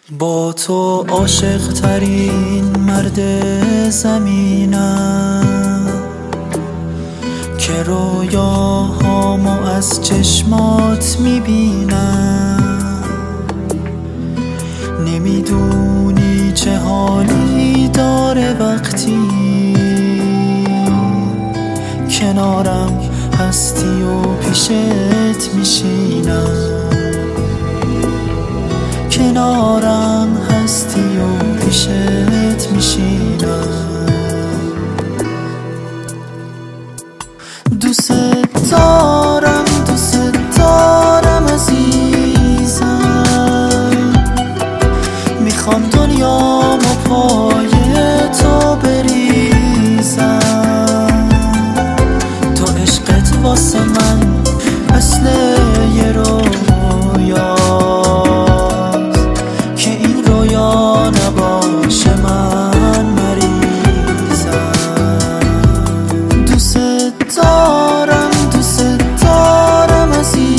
با تو عاشق ترین مرد زمینم که رویاهامو از چشمات میبینم. نمیدونی چه حالی داره وقتی کنارم هستی و پیشت میشینم. کنارم هستی و پیشت میشینم. دوست دارم عزیزم، میخوام دنیامو پای تو بریزم. تو عشقت واسه من مثل یه رویاست که این رویا نباشه من مریضم. دوست دارم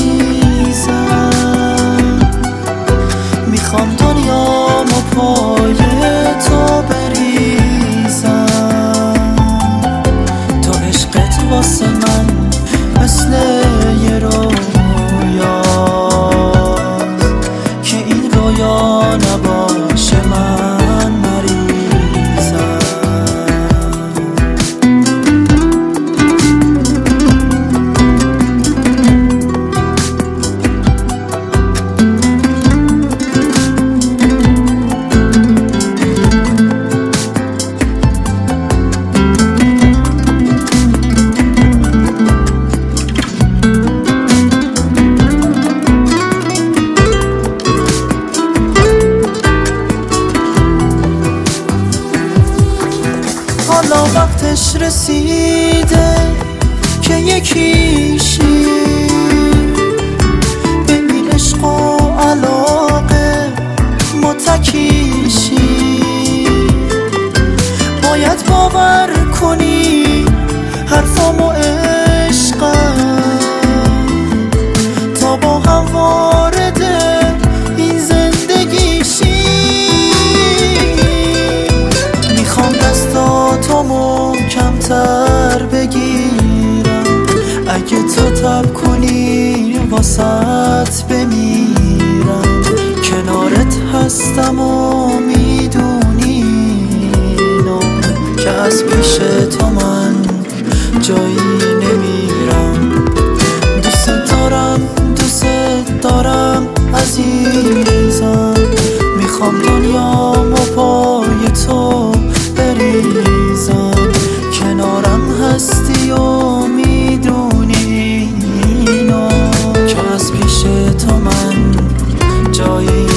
عزیزم، میخوام دنیامو پای تو بریزم. تو عشقت واسه من مثل یه رویاست که این رویا نباشه من مریضم. حالا وقتش رسیده که یکیشی به این عشق و علاقه متکیشی. باید باور کنی حرفامو عشقم تا با هم وارد این زندگیشی. میخوام دستاتو محکم‌تر بگیرم، اگه تو تب کنی واسط بمیرم. کنارت هستم و میدونی که از پیش تو من جایی نمیرم. دوست دارم عزیزم، میخوام دنیامو پای تو بریزم. کنارم هستی و میدونی اینو که از پیش تو من جایی